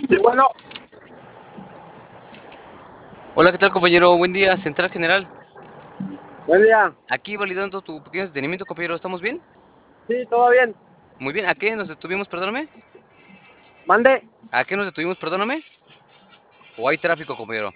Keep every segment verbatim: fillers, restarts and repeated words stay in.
Sí, bueno, Hola, ¿qué tal, compañero? Buen día, Central General. buen día. Aquí validando tu pequeño detenimiento, compañero. ¿Estamos bien? Sí, todo bien. Muy bien. ¿A qué nos detuvimos, perdóname? Mande. ¿A qué nos detuvimos, perdóname? ¿O hay tráfico, compañero?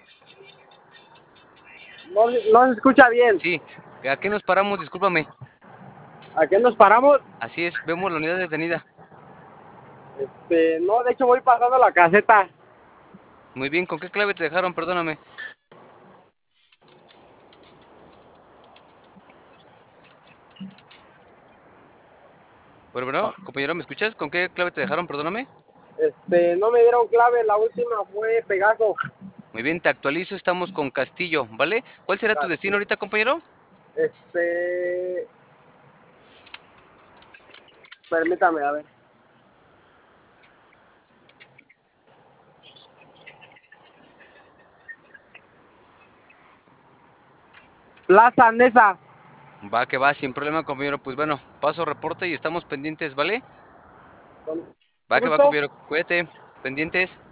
No, no se escucha bien. Sí. ¿A qué nos paramos? Discúlpame. ¿A qué nos paramos? Así es, vemos la unidad detenida. Este, no, de hecho voy pasando la caseta. Muy bien, ¿con qué clave te dejaron? Perdóname. Bueno, bueno, compañero, ¿me escuchas? ¿Con qué clave te dejaron? Perdóname. Este, no me dieron clave, la última fue Pegaso. Muy bien, te actualizo, estamos con Castillo, ¿vale? ¿Cuál será tu destino ahorita, compañero? Este, permítame, a ver. Plaza Nesa. Va que va, sin problema, compañero. Pues bueno, paso reporte y estamos pendientes, ¿vale? Con Va que va, gusto. compañero. Cuídate, pendientes.